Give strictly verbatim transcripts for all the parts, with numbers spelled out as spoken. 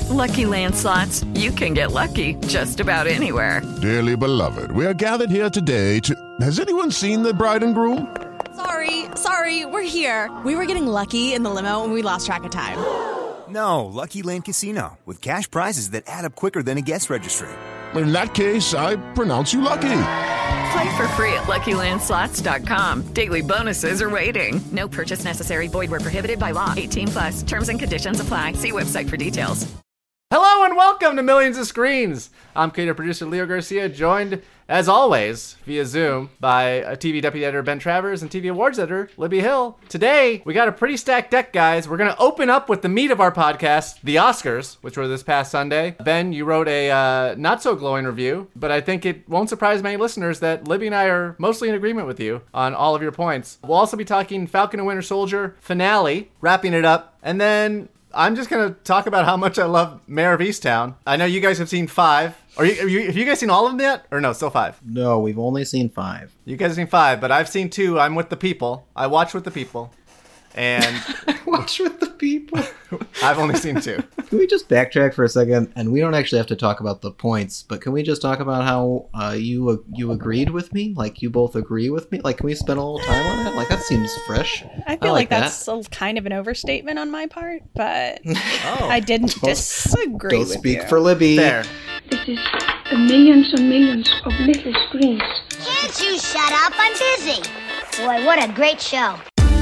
With Lucky Land Slots, you can get lucky just about anywhere. Dearly beloved, we are gathered here today to... Has anyone seen the bride and groom? Sorry, sorry, we're here. We were getting lucky in the limo and we lost track of time. No, Lucky Land Casino, with cash prizes that add up quicker than a guest registry. In that case, I pronounce you lucky. Play for free at Lucky Land Slots dot com. Daily bonuses are waiting. No purchase necessary. Void where prohibited by law. eighteen plus. Terms and conditions apply. See website for details. Hello and welcome to Millions of Screens. I'm creative producer Leo Garcia, joined, as always, via Zoom by uh, T V Deputy Editor Ben Travers and T V Awards Editor Libby Hill. Today, we got a pretty stacked deck, guys. We're going to open up with the meat of our podcast, the Oscars, which were this past Sunday. Ben, you wrote a uh, not-so-glowing review, but I think it won't surprise many listeners that Libby and I are mostly in agreement with you on all of your points. We'll also be talking Falcon and Winter Soldier finale, wrapping it up, and then I'm just going to talk about how much I love Mayor of Easttown. I know you guys have seen five. Are you, are you, have you guys seen all of them yet? Or no, still five? No, we've only seen five. You guys have seen five, but I've seen two. I'm with the people. I watch with the people. And watch with the people. I've only seen two. Can we just backtrack for a second? And we don't actually have to talk about the points, but can we just talk about how uh, you uh, you agreed with me? Like, you both agree with me? Like, can we spend a little time on that? Like, that seems fresh. I feel I like, like that's that. a, kind of an overstatement on my part, but Oh. I didn't Don't- disagree Don't with speak you. for Libby. There. This is a millions and millions of little screens. Can't you shut up? I'm busy. Boy, what a great show.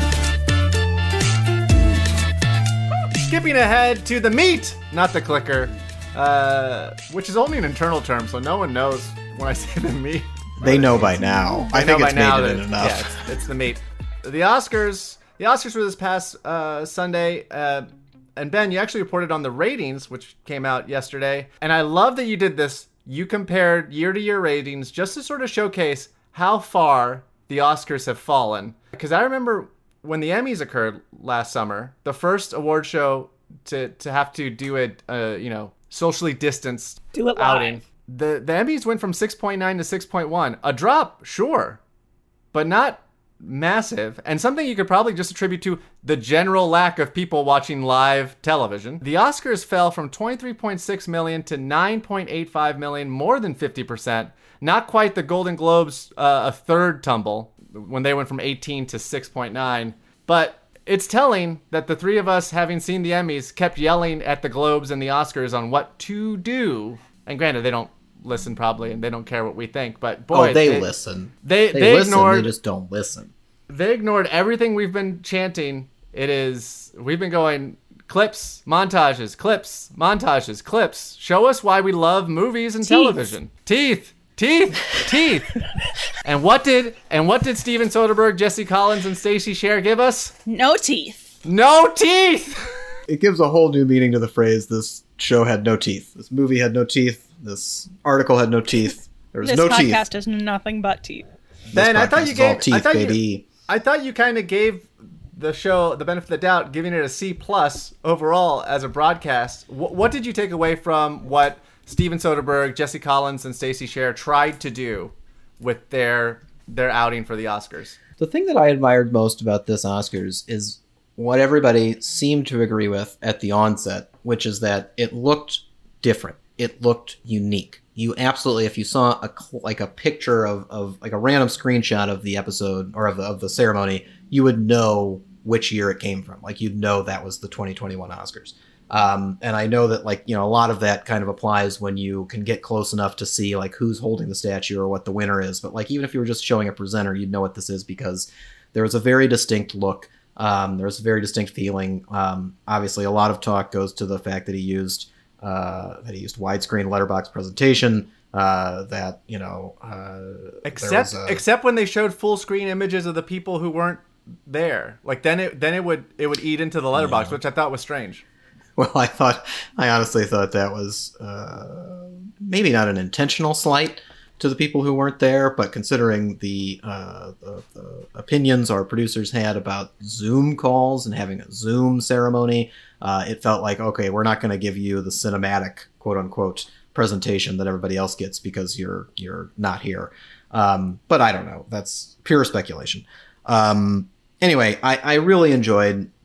Skipping ahead to the meat, not the clicker, uh, which is only an internal term, so no one knows when I say the meat. They know by now. I They think know it's by now made it that- in enough. Yeah, it's, it's the meat. The Oscars, the Oscars were this past uh, Sunday, uh, and Ben, you actually reported on the ratings, which came out yesterday, and I love that you did this. You compared year-to-year ratings just to sort of showcase how far the Oscars have fallen. Because I remember when the Emmys occurred last summer, the first award show to, to have to do a, uh, you know, socially distanced Do it live. outing, the, the Emmys went from six point nine to six point one. A drop, sure, but not massive, and something you could probably just attribute to the general lack of people watching live television. The Oscars fell from twenty-three point six million to nine point eight five million, more than fifty percent. Not quite the Golden Globes, uh, a third tumble, when they went from eighteen to six point nine. But it's telling that the three of us, having seen the Emmys, kept yelling at the Globes and the Oscars on what to do. And granted, they don't listen probably, and they don't care what we think, but boy, oh, they, they listen. They They, they, listen, ignored. they just don't listen. They ignored everything we've been chanting. It is we've been going clips, montages, clips, montages, clips. Show us why we love movies and Teeth. television. Teeth, teeth, teeth. And what did and what did Steven Soderbergh, Jesse Collins, and Stacey Sher give us? No teeth. No teeth. It gives a whole new meaning to the phrase, this show had no teeth. This movie had no teeth. This article had no teeth. There was This no teeth. podcast is nothing but teeth. Ben, I podcast thought you is all gave teeth, I thought baby. you I thought you kind of gave the show the benefit of the doubt, giving it a C plus overall as a broadcast. What, what did you take away from what Steven Soderbergh, Jesse Collins, and Stacey Sher tried to do with their their outing for the Oscars? The thing that I admired most about this Oscars is what everybody seemed to agree with at the onset, which is that it looked different. It looked unique. You absolutely, if you saw a like a picture of, of like a random screenshot of the episode or of the, of the ceremony, you would know which year it came from. Like, you'd know that was the twenty twenty-one Oscars. Um, and I know that, like, you know, a lot of that kind of applies when you can get close enough to see like who's holding the statue or what the winner is. But like, even if you were just showing a presenter, you'd know what this is because there was a very distinct look. Um, there was a very distinct feeling. Um, obviously, a lot of talk goes to the fact that he used uh, that he used widescreen letterbox presentation. Uh, that you know, uh, Except a, except when they showed full screen images of the people who weren't there. Like then it then it would it would eat into the letterbox, Yeah. which I thought was strange. Well, I thought, I honestly thought that was uh, maybe not an intentional slight to the people who weren't there, but considering the, uh, the, the opinions our producers had about Zoom calls and having a Zoom ceremony, uh, it felt like, okay, we're not going to give you the cinematic, quote unquote, presentation that everybody else gets because you're you're not here. Um, but I don't know. That's pure speculation. Um, anyway, I, I really enjoyed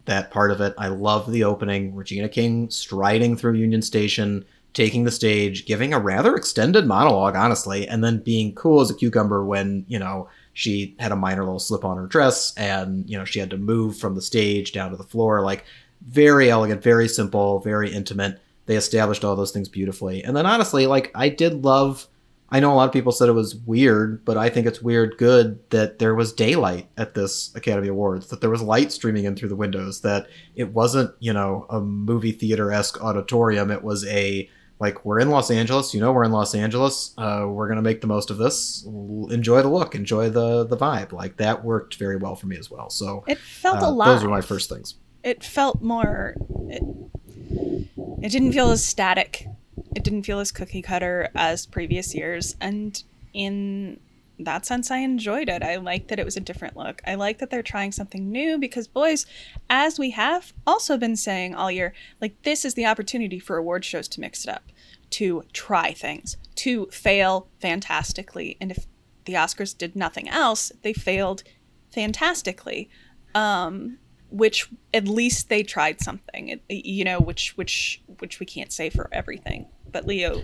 that part of it. I love the opening. Regina King striding through Union Station, taking the stage, giving a rather extended monologue, honestly, and then being cool as a cucumber when, you know, she had a minor little slip on her dress and, you know, she had to move from the stage down to the floor. Like, very elegant, very simple, very intimate. They established all those things beautifully. And then honestly, like, I did love, I know a lot of people said it was weird, but I think it's weird good that there was daylight at this Academy Awards, that there was light streaming in through the windows, that it wasn't, you know, a movie theater-esque auditorium. It was a, like, we're in Los Angeles, you know, we're in Los Angeles, uh, we're going to make the most of this, enjoy the look, enjoy the the vibe. Like, that worked very well for me as well. So it felt uh, alive. Those were my first things. It felt more, it, it didn't feel as static. It didn't feel as cookie cutter as previous years. And in that sense, I enjoyed it. I liked that it was a different look. I like that they're trying something new because, boys, as we have also been saying all year, like, this is the opportunity for award shows to mix it up, to try things, to fail fantastically. And if the Oscars did nothing else, they failed fantastically. Um, which at least they tried something, it, you know, which which which we can't say for everything. But Leo,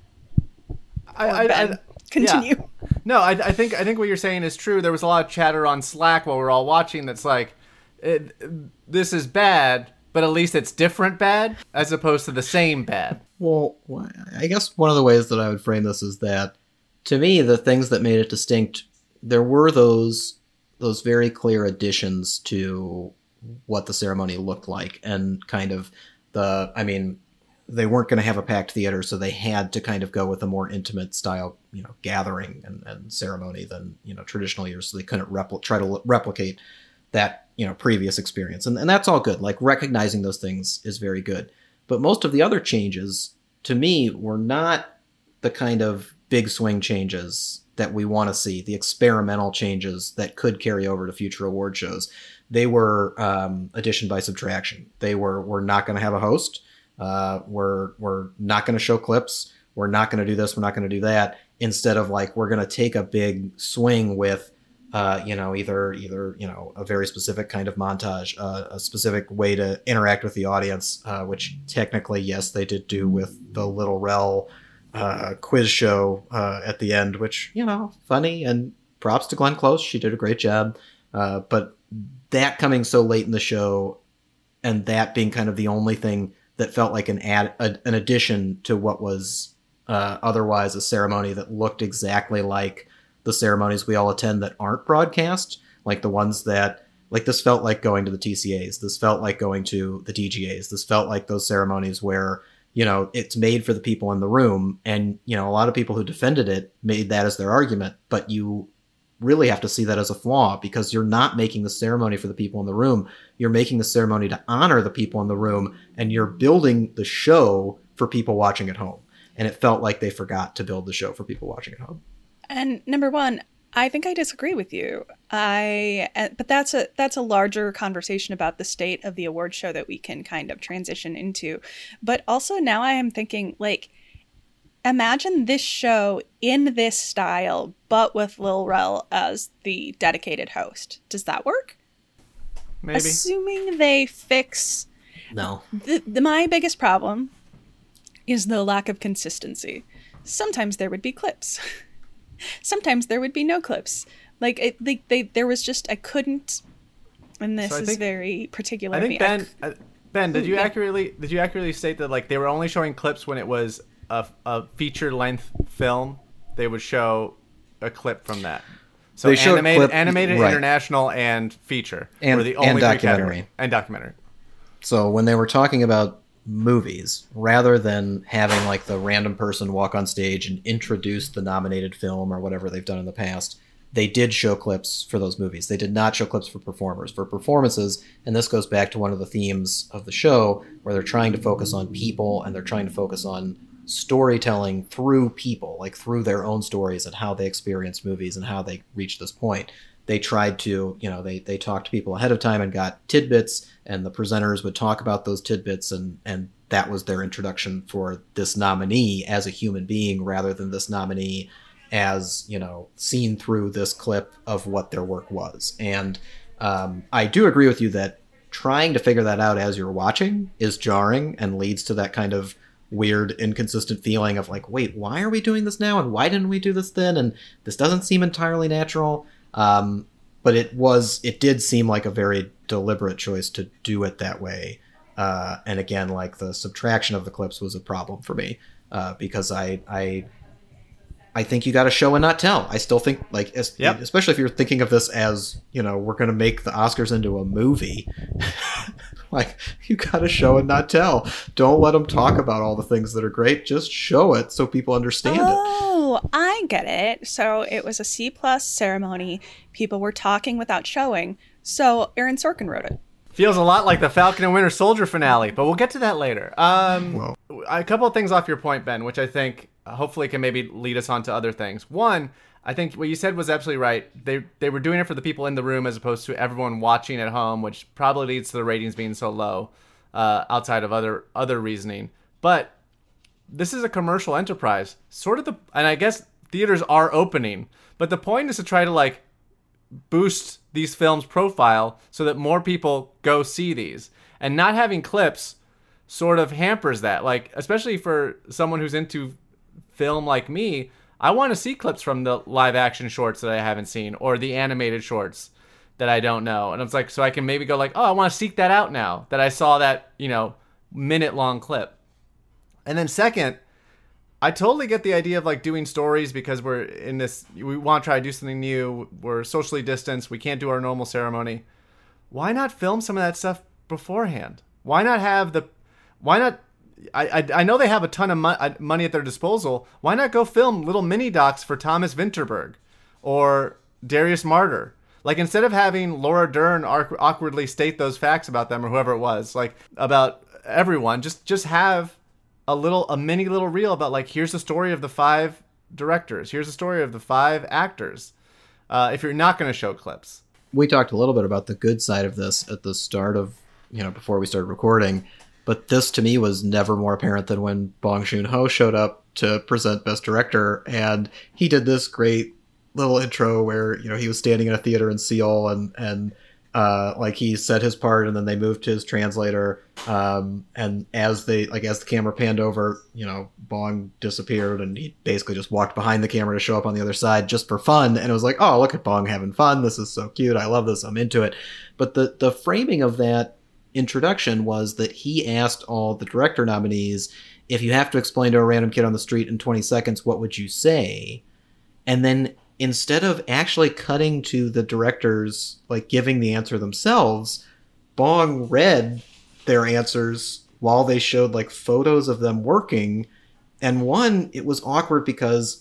I, I, Ben, I continue. Yeah. No, I, I think I think what you're saying is true. There was a lot of chatter on Slack while we we're all watching. That's like, it, this is bad, but at least it's different bad as opposed to the same bad. Well, I guess one of the ways that I would frame this is that, to me, the things that made it distinct, there were those those very clear additions to what the ceremony looked like, and kind of the, I mean, they weren't going to have a packed theater, so they had to kind of go with a more intimate style, you know, gathering and, and ceremony than, you know, traditional years. So they couldn't repl- try to replicate that, you know, previous experience. And, and that's all good. Like, recognizing those things is very good. But most of the other changes, to me, were not the kind of big swing changes that we want to see, the experimental changes that could carry over to future award shows. They were um, addition by subtraction. They were, we're not going to have a host. Uh, we're we're not going to show clips. We're not going to do this. We're not going to do that. Instead of, like, we're going to take a big swing with, uh, you know, either either you know a very specific kind of montage, uh, a specific way to interact with the audience, uh, which technically, yes, they did do with the Little Rel uh, quiz show uh, at the end, which, you know, funny, and props to Glenn Close. She did a great job. Uh, but that coming so late in the show, and that being kind of the only thing that felt like an ad, a, an addition to what was uh, otherwise a ceremony that looked exactly like the ceremonies we all attend that aren't broadcast, like the ones that, like, this felt like going to the T C As. This felt like going to the D G As. This felt like those ceremonies where, you know, it's made for the people in the room. And, you know, a lot of people who defended it made that as their argument, but you really have to see that as a flaw, because you're not making the ceremony for the people in the room. You're making the ceremony to honor the people in the room, and you're building the show for people watching at home. And it felt like they forgot to build the show for people watching at home. And number one, I think I disagree with you. I, but that's a that's a larger conversation about the state of the award show that we can kind of transition into. But also now I am thinking, like, imagine this show in this style, but with Lil Rel as the dedicated host. Does that work? Maybe. Assuming they fix... No. The, the, my biggest problem is the lack of consistency. Sometimes there would be clips. Sometimes there would be no clips. Like, it, they, they, there was just... I couldn't... And this So I is think- very particular I to think me. Ben, uh, Ben, did Ooh, you yeah. accurately did you accurately state that, like, they were only showing clips when it was a, a feature length film? They would show a clip from that. So They showed animated, clip- animated, right. international, and feature And- were the only and three documentary. categories. And documentary. So when they were talking about movies, rather than having, like, the random person walk on stage and introduce the nominated film or whatever they've done in the past, they did show clips for those movies. They did not show clips for performers. For performances, and this goes back to one of the themes of the show, where they're trying to focus on people, and they're trying to focus on storytelling through people, like through their own stories and how they experience movies and how they reach this point. They tried to, you know, they, they talked to people ahead of time and got tidbits, and the presenters would talk about those tidbits, and, and that was their introduction for this nominee as a human being, rather than this nominee as, you know, seen through this clip of what their work was. And um, I do agree with you that trying to figure that out as you're watching is jarring and leads to that kind of weird, inconsistent feeling of like, wait, why are we doing this now? And why didn't we do this then? And this doesn't seem entirely natural. Um, but it was, it did seem like a very deliberate choice to do it that way. Uh, and again, like the subtraction of the clips was a problem for me uh, because I, I, I think you got to show and not tell. I still think like, as, yep. especially if you're thinking of this as, you know, we're going to make the Oscars into a movie. Like, you got to show and not tell. Don't let them talk about all the things that are great. Just show it so people understand oh, it. Oh, I get it. So it was a C plus ceremony. People were talking without showing. So Aaron Sorkin wrote it. Feels a lot like the Falcon and Winter Soldier finale, but we'll get to that later. Um, Whoa. A couple of things off your point, Ben, which I think uh, hopefully can maybe lead us on to other things. One, I think what you said was absolutely right. They they were doing it for the people in the room as opposed to everyone watching at home, which probably leads to the ratings being so low uh, outside of other other reasoning. But this is a commercial enterprise. Sort of the, and I guess theaters are opening, but the point is to try to like boost these films' profile so that more people go see these. And not having clips sort of hampers that. Like, especially for someone who's into film like me, I want to see clips from the live action shorts that I haven't seen or the animated shorts that I don't know. And it's like, so I can maybe go like, oh, I want to seek that out now that I saw that, you know, minute long clip. And then second, I totally get the idea of like doing stories because we're in this, we want to try to do something new. We're socially distanced. We can't do our normal ceremony. Why not film some of that stuff beforehand? Why not have the, why not, I, I I know they have a ton of mo- money at their disposal. Why not go film little mini docs for Thomas Vinterberg or Darius Martyr? Like, instead of having Laura Dern awkwardly state those facts about them or whoever it was, like about everyone, just just have a little, a mini little reel about like, here's the story of the five directors. Here's the story of the five actors. Uh, if you're not going to show clips. We talked a little bit about the good side of this at the start of, you know, before we started recording. But this, to me, was never more apparent than when Bong Joon-ho showed up to present Best Director. And he did this great little intro where, you know, he was standing in a theater in Seoul and, and uh, like, he said his part and then they moved to his translator. Um, and as they, like, as the camera panned over, you know, Bong disappeared and he basically just walked behind the camera to show up on the other side just for fun. And it was like, oh, look at Bong having fun. This is so cute. I love this. I'm into it. But the, the framing of that introduction was that he asked all the director nominees, if you have to explain to a random kid on the street in twenty seconds, what would you say? And then instead of actually cutting to the directors, like giving the answer themselves, Bong read their answers while they showed like photos of them working. And one, it was awkward because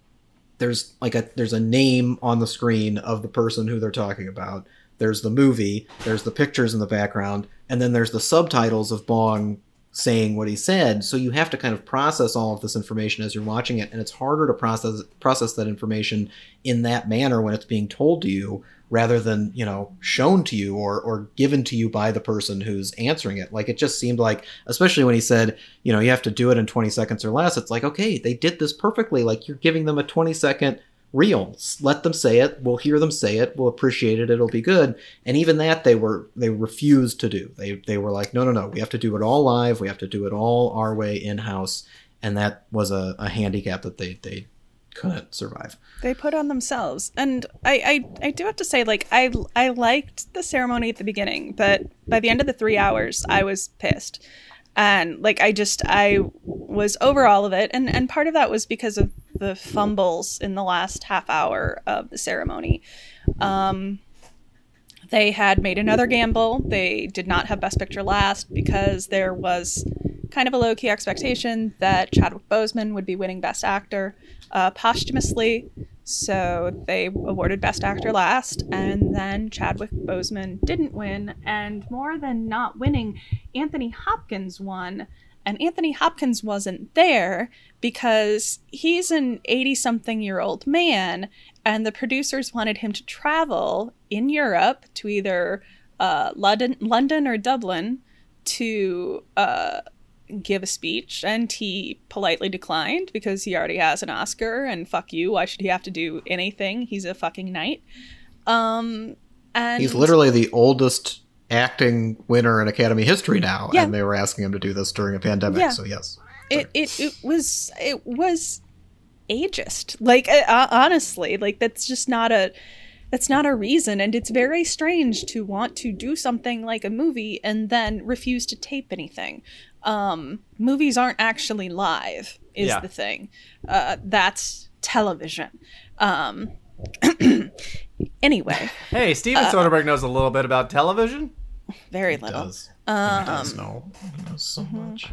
there's like a, there's a name on the screen of the person who they're talking about. There's the movie, there's the pictures in the background, and then there's the subtitles of Bong saying what he said. So you have to kind of process all of this information as you're watching it, and it's harder to process process that information in that manner when it's being told to you rather than, you know, shown to you or or given to you by the person who's answering it. Like, it just seemed like, especially when he said, you know, you have to do it in twenty seconds or less, it's like, okay, they did this perfectly. Like, you're giving them a twenty second reel. Let them say it. We'll hear them say it. We'll appreciate it. It'll be good. And even that they were, they refused to do. They, they were like, no, no, no, we have to do it all live. We have to do it all our way in-house. And that was a, a handicap that they, they couldn't survive. They put on themselves. And I, I, I do have to say, like, I, I liked the ceremony at the beginning, but by the end of the three hours, I was pissed. And like, I just, I was over all of it. And, and part of that was because of the fumbles in the last half hour of the ceremony. Um, they had made another gamble. They did not have Best Picture last because there was kind of a low-key expectation that Chadwick Boseman would be winning Best Actor uh, posthumously. So they awarded Best Actor last, and then Chadwick Boseman didn't win. And more than not winning, Anthony Hopkins won. And Anthony Hopkins wasn't there because he's an eighty-something-year-old man, and the producers wanted him to travel in Europe to either uh, London, London or Dublin to uh, give a speech, and he politely declined because he already has an Oscar, and fuck you, why should he have to do anything? He's a fucking knight. Um, and he's literally the oldest acting winner in Academy history now, Yeah. and they were asking him to do this during a pandemic. Yeah. So yes, It, it it was it was ageist. Like uh, honestly, like that's just not a that's not a reason, and it's very strange to want to do something like a movie and then refuse to tape anything. Um, movies aren't actually live, is Yeah. the thing. Uh, that's television. Um, anyway, Hey, Steven Uh, Soderbergh knows a little bit about television. very he little. does. Um, he does know. He knows so much.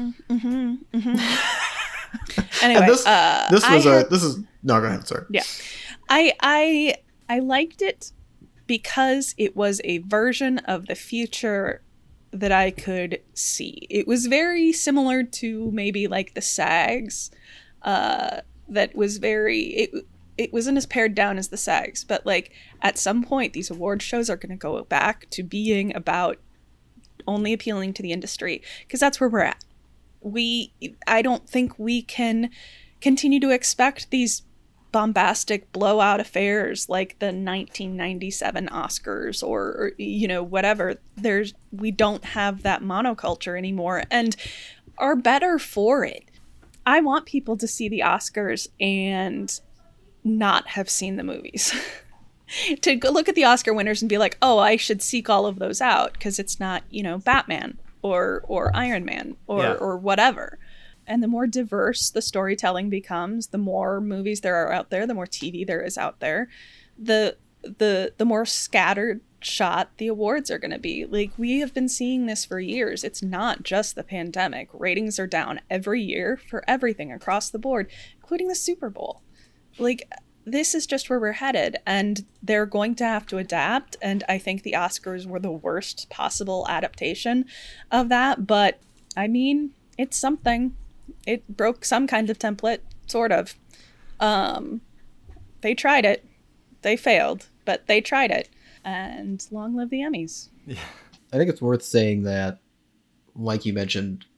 Anyway, And this, uh, this I was a. had- This is no. Go ahead. Sorry. Yeah. I I I liked it because it was a version of the future that I could see. It was very similar to maybe like the SAGs. Uh that was very it it wasn't as pared down as the SAGs, but like at some point these award shows are going to go back to being about only appealing to the industry, because that's where we're at. We I don't think we can continue to expect these bombastic blowout affairs like the nineteen ninety-seven Oscars or, or you know whatever. There's we don't have that monoculture anymore and are better for it. I want people to see the Oscars and not have seen the movies. To go look at the Oscar winners and be like, oh, I should seek all of those out because it's not, you know, Batman or or Iron Man or, Yeah. or whatever. And the more diverse the storytelling becomes, the more movies there are out there, the more T V there is out there, the the the more scattered shot the awards are going to be. Like, we have been seeing this for years. It's not just the pandemic. Ratings are down every year for everything across the board, including the Super Bowl. Like, this is just where we're headed, and they're going to have to adapt. And I think the Oscars were the worst possible adaptation of that. But I mean, it's something. It broke some kind of template, sort of. Um, they tried it. They failed, but they tried it. And long live the Emmys. I think it's worth saying that, like you mentioned,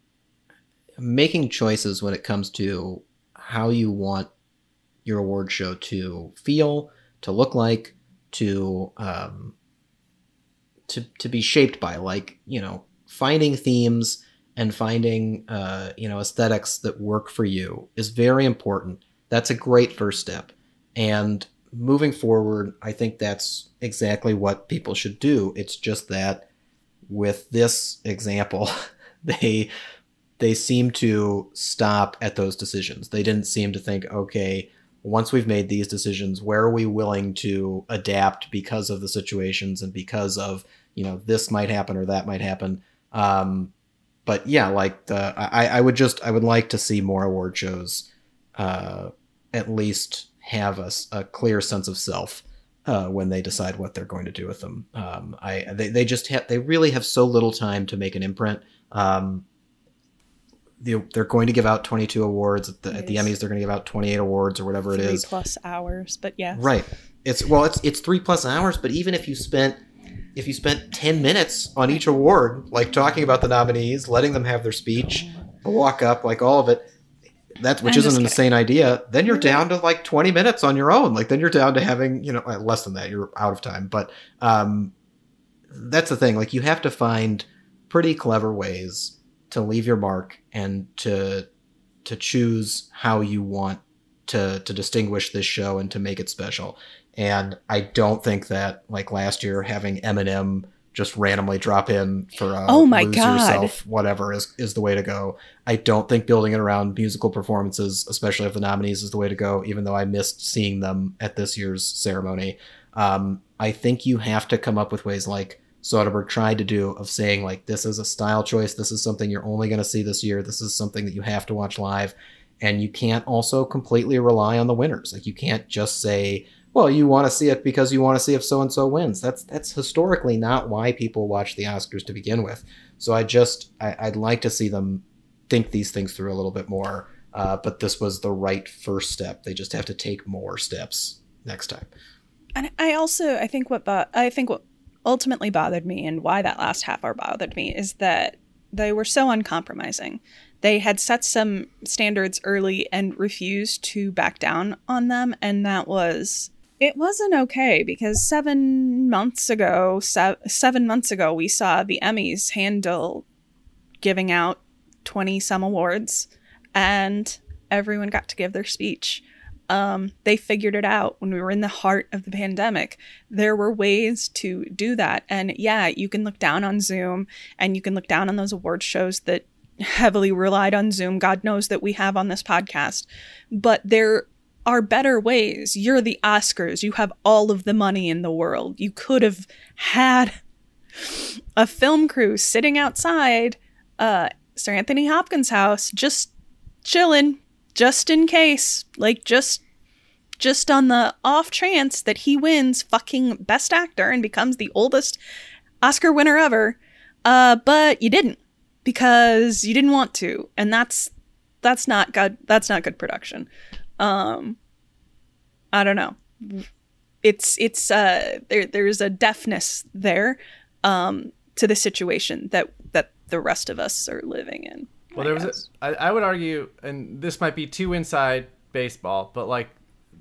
making choices when it comes to how you want your award show to feel, to look like, to um, to to be shaped by, like, you know, finding themes and finding uh, you know, aesthetics that work for you is very important. That's a great first step. And moving forward, I think that's exactly what people should do. It's just that with this example, they they seem to stop at those decisions. They didn't seem to think, okay, once we've made these decisions, where are we willing to adapt because of the situations and because of, you know, this might happen or that might happen. Um, but yeah, like the, I, I would just, I would like to see more award shows uh, at least have a, a clear sense of self uh, when they decide what they're going to do with them. Um, I they, they just have, they really have so little time to make an imprint. Um, the, they're going to give out twenty-two awards at the, at the Emmys. They're going to give out twenty-eight awards or whatever it Three is. plus hours, but yeah. Right. It's well, it's it's three plus hours. But even if you spent if you spent ten minutes on each award, like talking about the nominees, letting them have their speech, walk up, like all of it, that's which I'm isn't just an kidding. insane idea. Then you're down to like twenty minutes on your own. Like then you're down to having, you know, uh, less than that. You're out of time. But um, that's the thing. Like you have to find pretty clever ways to leave your mark and to to choose how you want to to distinguish this show and to make it special. And I don't think that, like last year, having Eminem just randomly drop in for a Oh my lose God. yourself whatever is is the way to go. I don't think building it around musical performances, especially of the nominees, is the way to go, even though I missed seeing them at this year's ceremony. Um, I think you have to come up with ways like Soderbergh tried to do, of saying, like, this is a style choice, this is something you're only going to see this year, this is something that you have to watch live, and you can't also completely rely on the winners. Like, you can't just say, well, you want to see it because you want to see if so-and-so wins. That's that's historically not why people watch the Oscars to begin with. So I just, I, I'd like to see them think these things through a little bit more, uh, but this was the right first step. They just have to take more steps next time. And I also, I think what, bo- I think what ultimately bothered me, and why that last half hour bothered me, is that they were so uncompromising. They had set some standards early and refused to back down on them, and that was It wasn't okay because seven months ago, se- seven months ago, we saw the Emmys handle giving out twenty some awards, and everyone got to give their speech. Um, they figured it out when we were in the heart of the pandemic. There were ways to do that. And yeah, you can look down on Zoom and you can look down on those award shows that heavily relied on Zoom. God knows that we have on this podcast. But there are better ways. You're the Oscars. You have all of the money in the world. You could have had a film crew sitting outside uh, Sir Anthony Hopkins' house, just chilling, just in case, like just just on the off chance that he wins fucking Best Actor and becomes the oldest Oscar winner ever. Uh, but you didn't, because you didn't want to, and that's that's not good. That's not good production. Um, I don't know. It's it's uh there there's a deafness there um to the situation that that the rest of us are living in. Well, there was a, I, I would argue, and this might be too inside baseball, but like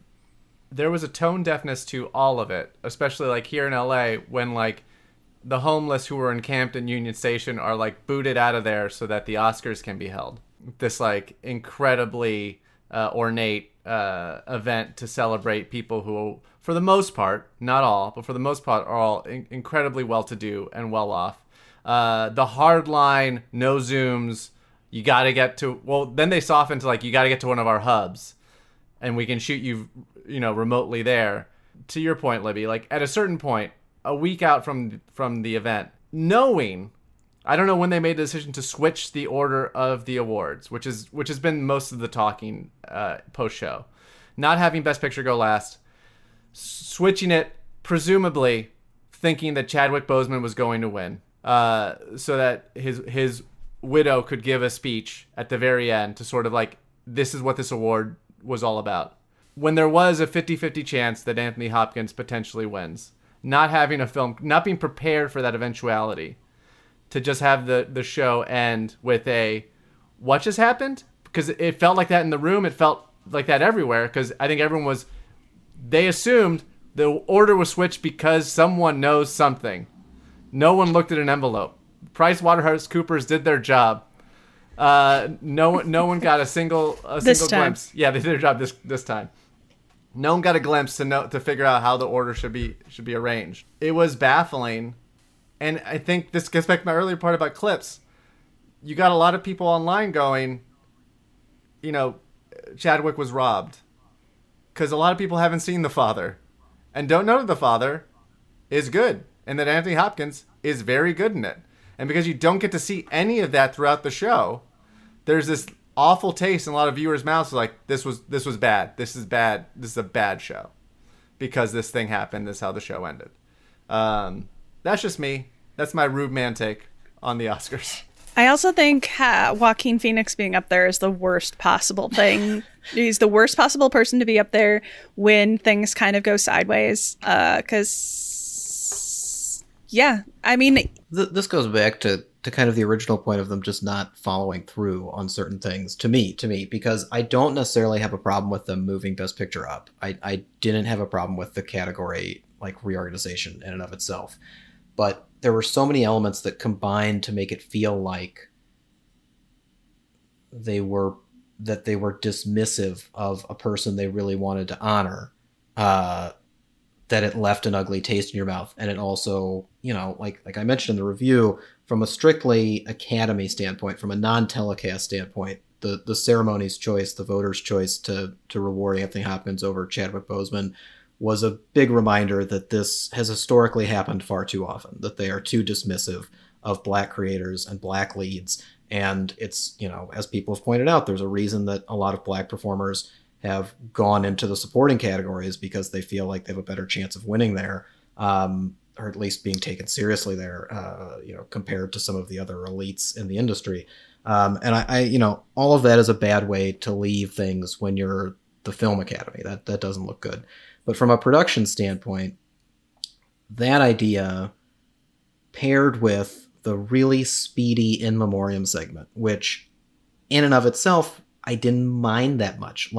there was a tone deafness to all of it, especially like here in L A when like the homeless who were encamped in Union Station are like booted out of there so that the Oscars can be held. This like incredibly uh, ornate uh, event to celebrate people who, for the most part, not all, but for the most part, are all in- incredibly well-to-do and well-off. Uh, the hard line, no Zooms. You got to get to, well, then they softened to like, you got to get to one of our hubs and we can shoot you, you know, remotely there. To your point, Libby, like at a certain point, a week out from, from the event, knowing, I don't know when they made the decision to switch the order of the awards, which is, which has been most of the talking uh, post show, not having Best Picture go last, switching it, presumably thinking that Chadwick Boseman was going to win, uh, so that his, his, widow could give a speech at the very end to sort of like, this is what this award was all about. When there was a fifty-fifty chance that Anthony Hopkins potentially wins, not having a film, not being prepared for that eventuality, to just have the, the show end with a, what just happened? Because it felt like that in the room. It felt like that everywhere. Because I think everyone was, they assumed the order was switched because someone knows something. No one looked at an envelope. PricewaterhouseCoopers did their job. Uh, no, no one got a single a this single time. glimpse. Yeah, they did their job this this time. No one got a glimpse to know to figure out how the order should be should be arranged. It was baffling, and I think this gets back to my earlier part about clips. You got a lot of people online going, you know, Chadwick was robbed, because a lot of people haven't seen The Father, and don't know that The Father is good, and that Anthony Hopkins is very good in it. And because you don't get to see any of that throughout the show, there's this awful taste in a lot of viewers' mouths like, this was this was bad. This is bad. This is a bad show. Because this thing happened. This is how the show ended. Um, that's just me. That's my rude man take on the Oscars. I also think uh, Joaquin Phoenix being up there is the worst possible thing. He's the worst possible person to be up there when things kind of go sideways. Because, uh, yeah, I mean... Th- this goes back to, to kind of the original point of them just not following through on certain things, to me, to me, because I don't necessarily have a problem with them moving Best Picture up. I, I didn't have a problem with the category, like, reorganization in and of itself. But there were so many elements that combined to make it feel like they were that they were dismissive of a person they really wanted to honor, uh, that it left an ugly taste in your mouth. And it also, you know, like like I mentioned in the review, from a strictly Academy standpoint, from a non-telecast standpoint, the, the ceremony's choice, the voters' choice to to reward Anthony Hopkins over Chadwick Boseman was a big reminder that this has historically happened far too often, that they are too dismissive of Black creators and Black leads. And it's, you know, as people have pointed out, there's a reason that a lot of Black performers have gone into the supporting categories, because they feel like they have a better chance of winning there, um, or at least being taken seriously there, uh, you know, compared to some of the other elites in the industry. Um, and I, I, you know, all of that is a bad way to leave things when you're the Film Academy. That that doesn't look good. But from a production standpoint, that idea paired with the really speedy in memoriam segment, which in and of itself, I didn't mind that much. Like,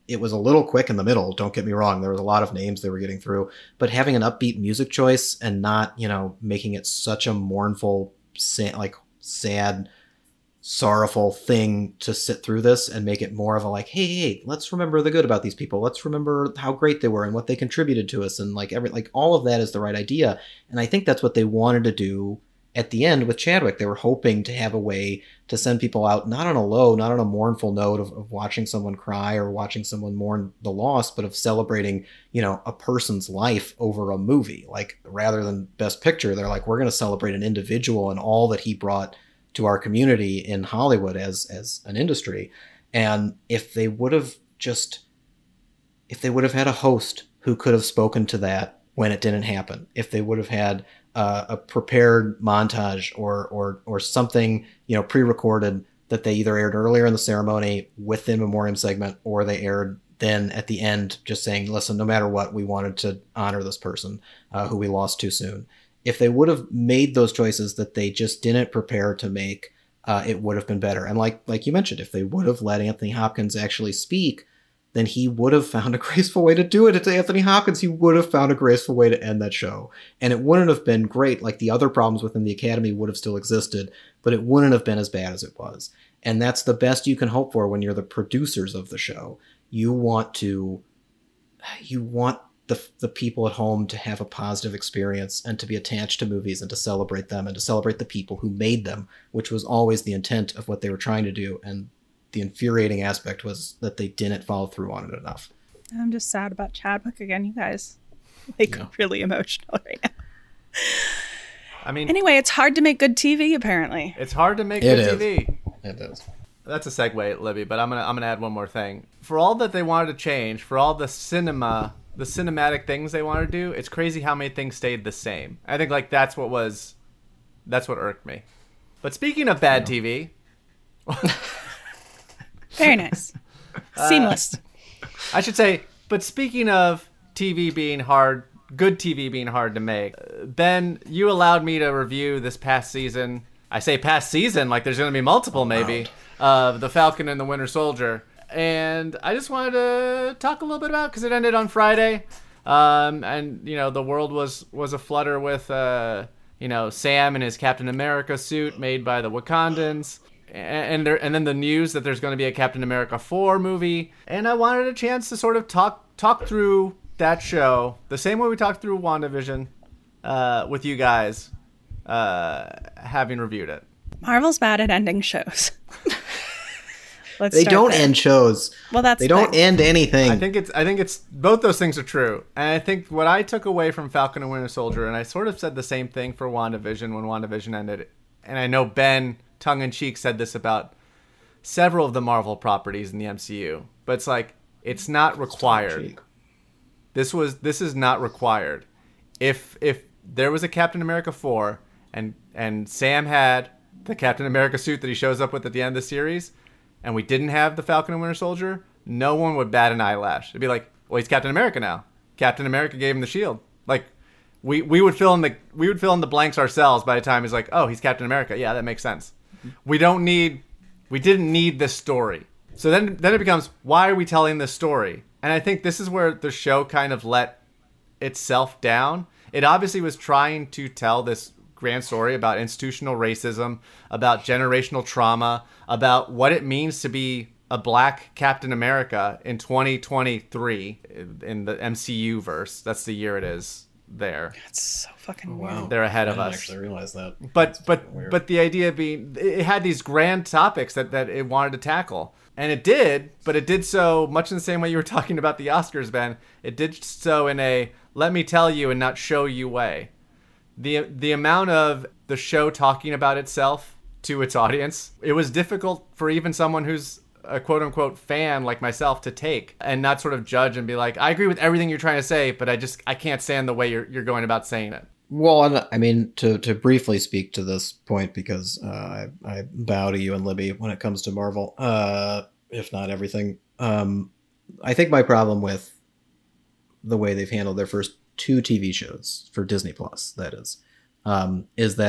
it was a little quick in the middle. Don't get me wrong. There was a lot of names they were getting through, but having an upbeat music choice and not, you know, making it such a mournful, sa- like sad, sorrowful thing to sit through this and make it more of a like, hey, hey, let's remember the good about these people. Let's remember how great they were and what they contributed to us. And like every, like all of that is the right idea. And I think that's what they wanted to do at the end with Chadwick. They were hoping to have a way to send people out, not on a low, not on a mournful note of, of watching someone cry or watching someone mourn the loss, but of celebrating, you know, a person's life over a movie. Like rather than Best Picture, they're like, we're going to celebrate an individual and all that he brought to our community in Hollywood as, as an industry. And if they would have just, if they would have had a host who could have spoken to that when it didn't happen, if they would have had Uh, a prepared montage or or or something, you know, pre-recorded that they either aired earlier in the ceremony with the in memoriam segment, or they aired then at the end just saying, listen, no matter what, we wanted to honor this person uh, who we lost too soon. If they would have made those choices that they just didn't prepare to make, uh, it would have been better. And like like you mentioned, if they would have let Anthony Hopkins actually speak, then he would have found a graceful way to do it. It's Anthony Hopkins. He would have found a graceful way to end that show. And it wouldn't have been great. Like the other problems within the Academy would have still existed, but it wouldn't have been as bad as it was. And that's the best you can hope for when you're the producers of the show. You want to, you want the, the people at home to have a positive experience and to be attached to movies and to celebrate them and to celebrate the people who made them, which was always the intent of what they were trying to do. And the infuriating aspect was that they didn't follow through on it enough. I'm just sad about Chadwick again, you guys. Like, yeah. Really emotional right now. I mean, anyway, it's hard to make good T V. Apparently, it's hard to make it good is. T V. It is. That's a segue, Libby. But I'm gonna I'm gonna add one more thing. For all that they wanted to change, for all the cinema, the cinematic things they wanted to do, it's crazy how many things stayed the same. I think like that's what was, that's what irked me. But speaking of bad yeah. T V. Very nice. Seamless. Uh, I should say, but speaking of T V being hard, good T V being hard to make, Ben, you allowed me to review this past season. I say past season, like there's going to be multiple maybe, of The Falcon and the Winter Soldier. And I just wanted to talk a little bit about it because it ended on Friday. Um, and, you know, the world was, was aflutter with, uh, you know, Sam in his Captain America suit made by the Wakandans. And there, and then the news that there's going to be a Captain America four movie, and I wanted a chance to sort of talk talk through that show the same way we talked through WandaVision uh, with you guys, uh, having reviewed it. Marvel's bad at ending shows. Let's they don't there. end shows. Well, that's they don't thing. end anything. I think it's I think it's both those things are true, and I think what I took away from Falcon and Winter Soldier, and I sort of said the same thing for WandaVision when WandaVision ended, and I know Ben, tongue-in-cheek, said this about several of the Marvel properties in the M C U, but it's like it's not required. This was this is not required. If if there was a Captain America four and and Sam had the Captain America suit that he shows up with at the end of the series, and we didn't have the Falcon and Winter Soldier, no one would bat an eyelash. It'd be like, well, he's Captain America now. Captain America gave him the shield. Like we we would fill in the we would fill in the blanks ourselves by the time he's like, oh, he's Captain America. Yeah, that makes sense. We don't need, we didn't need this story. So then, then it becomes, why are we telling this story? And I think this is where the show kind of let itself down. It obviously was trying to tell this grand story about institutional racism, about generational trauma, about what it means to be a black Captain America in twenty twenty-three in the M C U verse. That's the year it is there. That's so fucking oh, weird. wow. They're ahead I of didn't us. actually realize that. But but but the idea being, it had these grand topics that, that it wanted to tackle. And it did, but it did so much in the same way you were talking about the Oscars, Ben. It did so in a let me tell you and not show you way. The the amount of the show talking about itself to its audience, it was difficult for even someone who's a quote-unquote fan like myself to take and not sort of judge and be like, I agree with everything you're trying to say, but I just I can't stand the way you're you're going about saying it. Well, I mean, to, to briefly speak to this point, because uh, I, I bow to you and Libby when it comes to Marvel, uh, if not everything. Um, I think my problem with the way they've handled their first two T V shows for Disney Plus, that is, um, is that it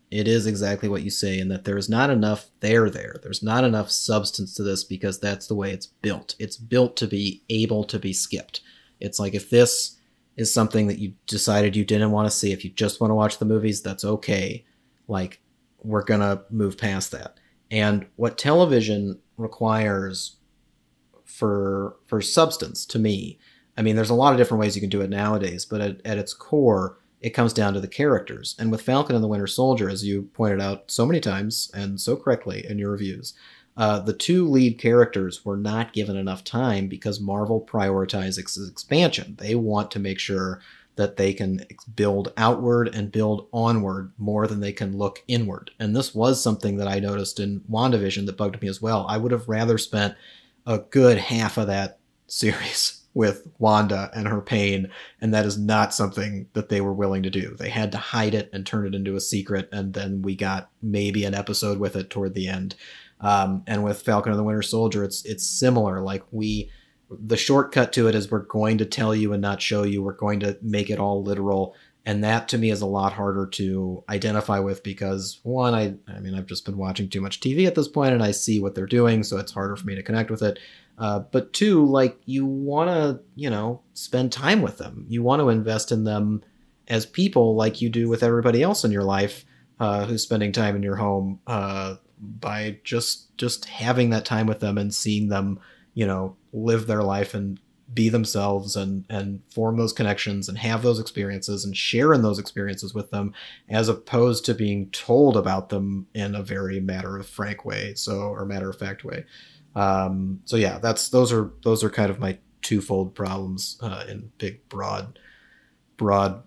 it is exactly what you say, in that there's not enough there there. There's not enough substance to this because that's the way it's built. It's built to be able to be skipped. It's like, if this is something that you decided you didn't want to see, if you just want to watch the movies, that's okay. Like, we're going to move past that. And what television requires for for substance, to me, I mean, there's a lot of different ways you can do it nowadays, but at, at its core, it comes down to the characters. And with Falcon and the Winter Soldier, as you pointed out so many times and so correctly in your reviews, uh, the two lead characters were not given enough time because Marvel prioritizes ex- expansion. They want to make sure that they can build outward and build onward more than they can look inward. And this was something that I noticed in WandaVision that bugged me as well. I would have rather spent a good half of that series with Wanda and her pain, and that is not something that they were willing to do. They had to hide it and turn it into a secret, and then we got maybe an episode with it toward the end. Um, and with Falcon and the Winter Soldier, it's it's similar. Like, we... the shortcut to it is we're going to tell you and not show you. We're going to make it all literal. And that, to me, is a lot harder to identify with because, one, I I mean, I've just been watching too much T V at this point and I see what they're doing, so it's harder for me to connect with it. Uh, but two, like, you want to, you know, spend time with them. You want to invest in them as people like you do with everybody else in your life uh, who's spending time in your home uh, by just just having that time with them and seeing them, you know, live their life and be themselves and, and form those connections and have those experiences and share in those experiences with them, as opposed to being told about them in a very matter of frank way. So, or matter of fact way. Um, so yeah, that's, those are, those are kind of my twofold problems uh, in big, broad, broad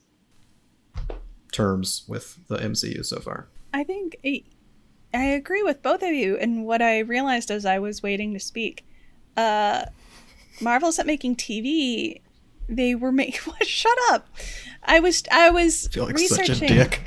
terms with the M C U so far. I think I, I agree with both of you. And what I realized as I was waiting to speak, Uh, Marvel's not making T V. They were making. Shut up! I was. I was I feel like researching. such a dick.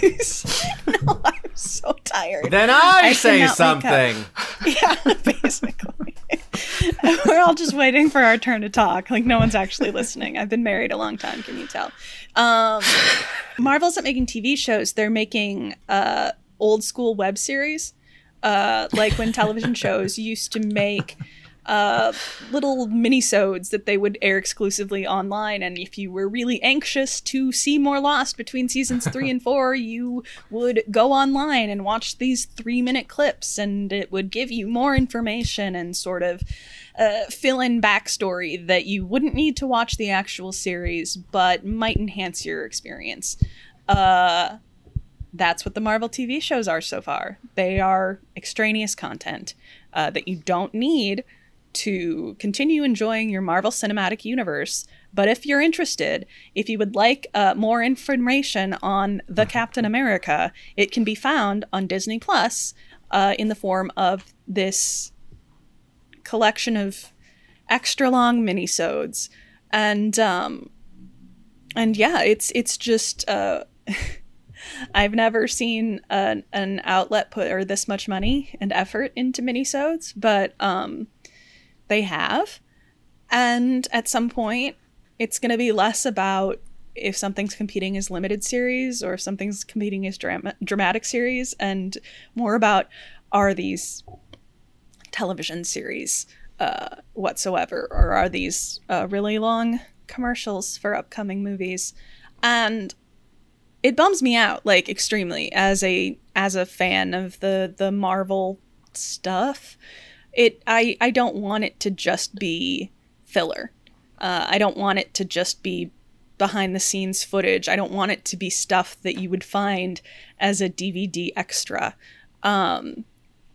No, I'm so tired. Then I, I say something. Yeah, basically. We're all just waiting for our turn to talk. Like, no one's actually listening. I've been married a long time. Can you tell? Um, Marvel's not making T V shows. They're making uh, old school web series, uh, like when television shows used to make. Uh, little minisodes that they would air exclusively online, and if you were really anxious to see more Lost between seasons three and four, you would go online and watch these three-minute clips, and it would give you more information and sort of uh, fill in backstory that you wouldn't need to watch the actual series, but might enhance your experience. Uh, that's what the Marvel T V shows are so far. They are extraneous content uh, that you don't need to continue enjoying your Marvel Cinematic Universe. But if you're interested, if you would like uh, more information on the Captain America, it can be found on Disney Plus uh, in the form of this collection of extra long minisodes. And um, and yeah, it's it's just uh, I've never seen an, an outlet put or this much money and effort into minisodes, but um. They have, and at some point it's going to be less about if something's competing as limited series or if something's competing as drama- dramatic series, and more about, are these television series uh, whatsoever, or are these uh, really long commercials for upcoming movies? And it bums me out, like, extremely as a as a fan of the the Marvel stuff. It I, I don't want it to just be filler. Uh, I don't want it to just be behind the scenes footage. I don't want it to be stuff that you would find as a D V D extra. Um,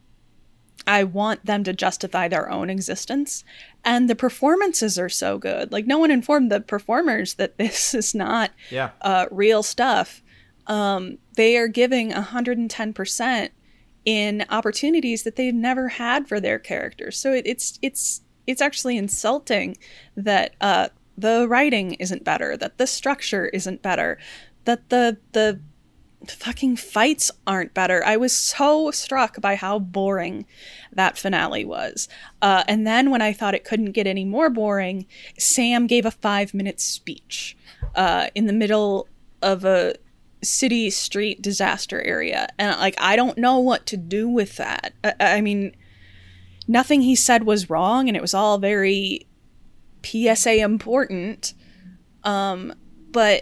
I want them to justify their own existence. And the performances are so good. Like, no one informed the performers that this is not yeah. uh, real stuff. Um, they are giving one hundred ten percent in opportunities that they've never had for their characters. So it, it's it's it's actually insulting that uh, the writing isn't better, that the structure isn't better, that the the fucking fights aren't better. I was so struck by how boring that finale was. Uh, and then when I thought it couldn't get any more boring, Sam gave a five-minute speech uh, in the middle of a city street disaster area. And like, I don't know what to do with that. I, I mean, nothing he said was wrong, and it was all very P S A important. Um, but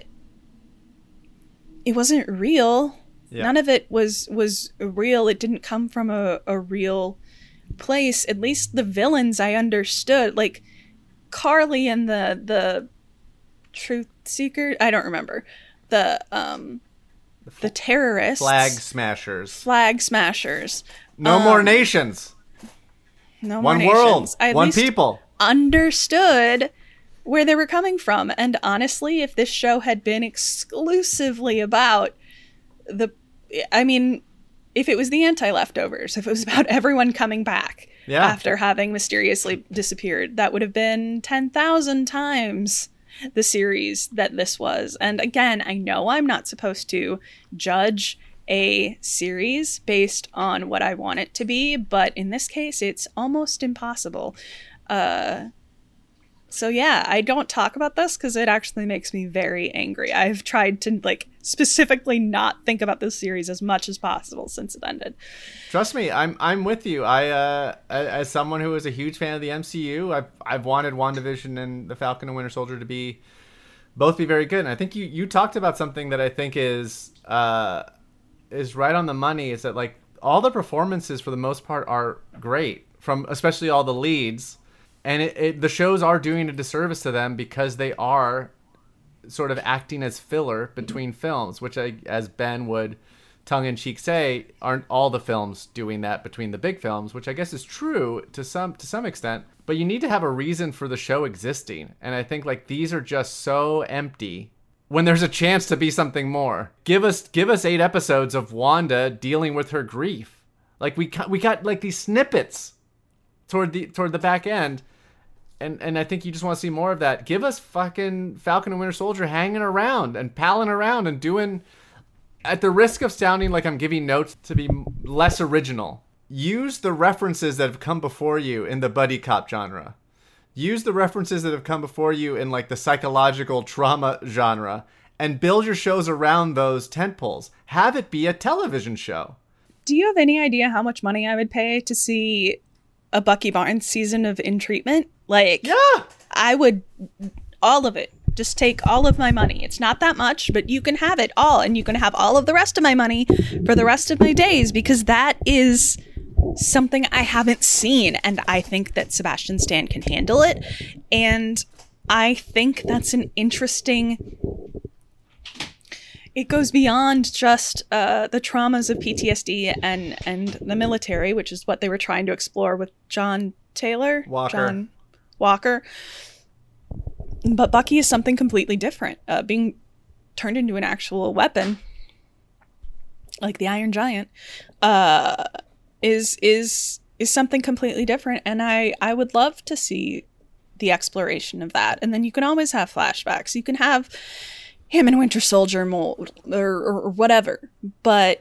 it wasn't real. Yeah. None of it was, was real. It didn't come from a, a real place. At least the villains I understood, like Carly and the, the Truth Seeker. I don't remember the, um, the, f- the terrorists, flag smashers, flag smashers. No um, more nations. No one more world, nations. I at one least people. Understood where they were coming from. And honestly, if this show had been exclusively about the, I mean, if it was the anti-leftovers, if it was about everyone coming back yeah. after having mysteriously disappeared, that would have been ten thousand times the series that this was. And again, I know I'm not supposed to judge a series based on what I want it to be, but in this case, it's almost impossible. Uh, so yeah, I don't talk about this because it actually makes me very angry. I've tried to like specifically not think about this series as much as possible since it ended. Trust me, I'm I'm with you. I uh, as someone who is a huge fan of the M C U, I've I've wanted WandaVision and The Falcon and Winter Soldier to be both be very good. And I think you you talked about something that I think is uh is right on the money. Is that like all the performances for the most part are great, from especially all the leads. And it, it, the shows are doing a disservice to them because they are sort of acting as filler between films, which, I, as Ben would tongue-in-cheek say, aren't all the films doing that between the big films, which I guess is true to some to some extent. But you need to have a reason for the show existing. And I think like these are just so empty when there's a chance to be something more. Give us give us eight episodes of Wanda dealing with her grief. Like we got, we got like these snippets toward the toward the back end. And and I think you just want to see more of that. Give us fucking Falcon and Winter Soldier hanging around and palling around and doing, at the risk of sounding like I'm giving notes to be less original, use the references that have come before you in the buddy cop genre. Use the references that have come before you in like the psychological trauma genre and build your shows around those tentpoles. Have it be a television show. Do you have any idea how much money I would pay to see a Bucky Barnes season of In Treatment? Like, yeah, I would, all of it. Just take all of my money. It's not that much, but you can have it all, and you can have all of the rest of my money for the rest of my days, because that is something I haven't seen, and I think that Sebastian Stan can handle it, and I think that's an interesting... It goes beyond just uh, the traumas of P T S D and, and the military, which is what they were trying to explore with John Taylor. Walker. John Walker. But Bucky is something completely different. Uh, being turned into an actual weapon, like the Iron Giant, uh, is is is something completely different. And I, I would love to see the exploration of that. And then you can always have flashbacks. You can have him in Winter Soldier mold or, or, or whatever. But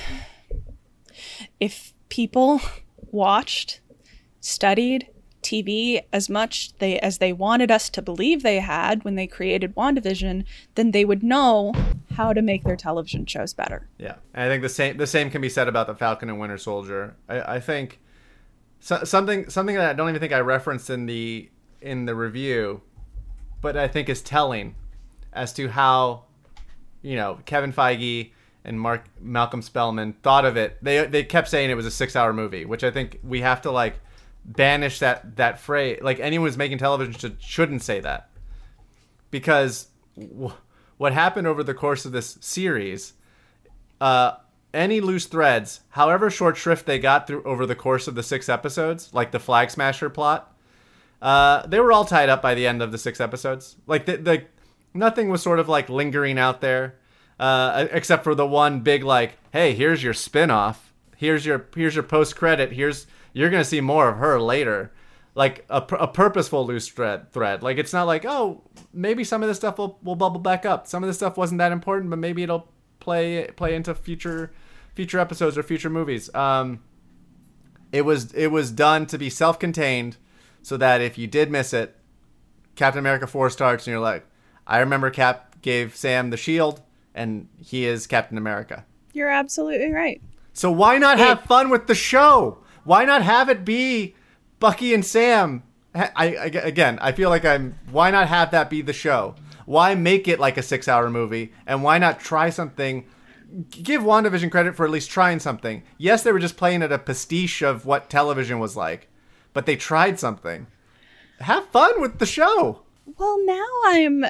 if people watched, studied T V as much they as they wanted us to believe they had when they created WandaVision, then they would know how to make their television shows better. Yeah, and I think the same the same can be said about the Falcon and Winter Soldier. I, I think so, something something that I don't even think I referenced in the in the review, but I think is telling as to how, you know, Kevin Feige and Mark Malcolm Spellman thought of it. They they kept saying it was a six-hour movie, which I think we have to like banish that that phrase. Like, anyone who's making television should, shouldn't say that, because w- what happened over the course of this series, uh, any loose threads, however short shrift they got through over the course of the six episodes, like the Flag Smasher plot, uh, they were all tied up by the end of the six episodes. Like the, the nothing was sort of like lingering out there, uh, except for the one big like, hey, here's your spin-off. Here's your here's your post credit. Here's You're going to see more of her later. Like a, a purposeful loose thread, thread. Like, it's not like, oh, maybe some of this stuff will, will bubble back up. Some of this stuff wasn't that important, but maybe it'll play play into future future episodes or future movies. Um, it was it was done to be self-contained, so that if you did miss it, Captain America four starts and you're like, I remember Cap gave Sam the shield, and he is Captain America. You're absolutely right. So why not have It- fun with the show? Why not have it be Bucky and Sam? I, I again, I feel like I'm. Why not have that be the show? Why make it like a six-hour movie? And why not try something? Give WandaVision credit for at least trying something. Yes, they were just playing at a pastiche of what television was like, but they tried something. Have fun with the show. Well, now I'm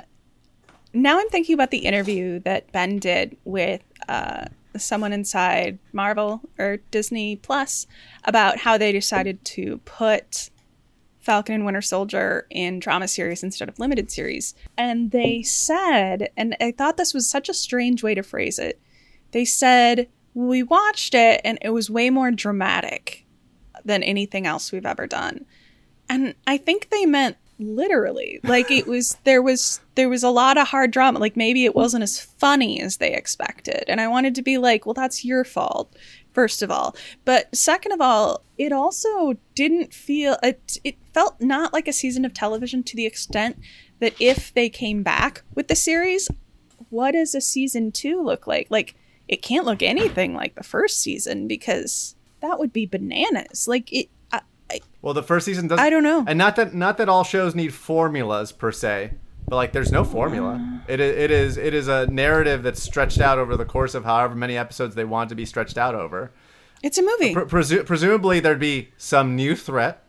now I'm thinking about the interview that Ben did with uh, someone inside Marvel or Disney Plus about how they decided to put Falcon and Winter Soldier in drama series instead of limited series. And they said, and I thought this was such a strange way to phrase it, they said, we watched it and it was way more dramatic than anything else we've ever done. And I think they meant literally. Like it was, there was, there was a lot of hard drama. Like maybe it wasn't as funny as they expected. And I wanted to be like, well, that's your fault, first of all. But second of all, it also didn't feel, it, it felt not like a season of television to the extent that if they came back with the series, what does a season two look like? Like, it can't look anything like the first season because that would be bananas. Like it. I, I, Well, the first season does. I don't know. And not that not that all shows need formulas per se, but like there's no formula. It is it is it is a narrative that's stretched out over the course of however many episodes they want to be stretched out over. It's a movie. Pre- presu- presumably there'd be some new threat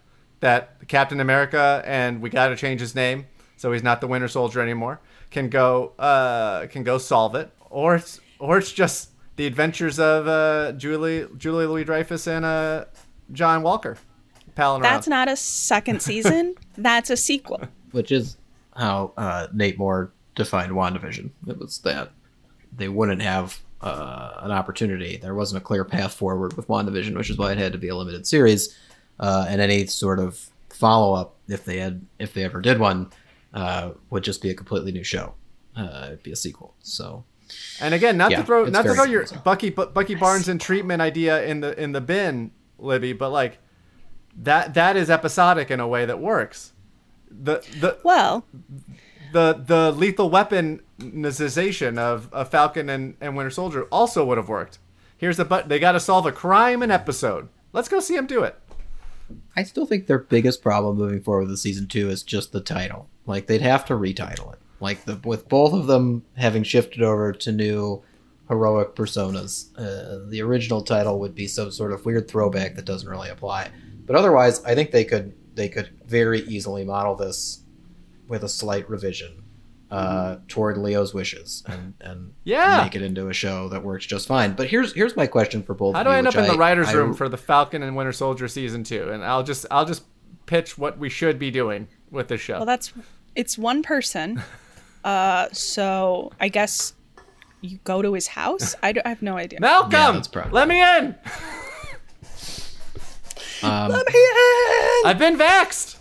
that Captain America, and we got to change his name so he's not the Winter Soldier anymore, can go uh can go solve it, or it's or it's just the adventures of uh, Julie Julie Louis-Dreyfus and uh, John Walker palling around. That's not a second season. That's a sequel. Which is how uh, Nate Moore defined WandaVision. It was that they wouldn't have uh, an opportunity. There wasn't a clear path forward with WandaVision, which is why it had to be a limited series. Uh, and any sort of follow-up, if they had, if they ever did one, uh, would just be a completely new show. Uh, it'd be a sequel. So. And again, not Yeah, to throw it's not to very throw your simple. Bucky Bu- Bucky Barnes and treatment idea in the in the bin, Libby, but like that that is episodic in a way that works. The the Well, the the lethal weaponization of, of Falcon and, and Winter Soldier also would have worked. Here's the but they got to solve a crime an episode. Let's go see them do it. I still think their biggest problem moving forward with season two is just the title. Like they'd have to retitle it. Like the with both of them having shifted over to new heroic personas, uh, the original title would be some sort of weird throwback that doesn't really apply. But otherwise, I think they could they could very easily model this with a slight revision uh, toward Leo's wishes and, and Yeah. make it into a show that works just fine. But here's here's my question for both How of do you. I end up which in the writers' I- room for the Falcon and Winter Soldier season two? And I'll just I'll just pitch what we should be doing with this show. well, that's it's one person. Uh, so I guess you go to his house. I, don't- I have no idea. Malcolm, Yeah, that's probably- let me in. Um, I've been vaxxed.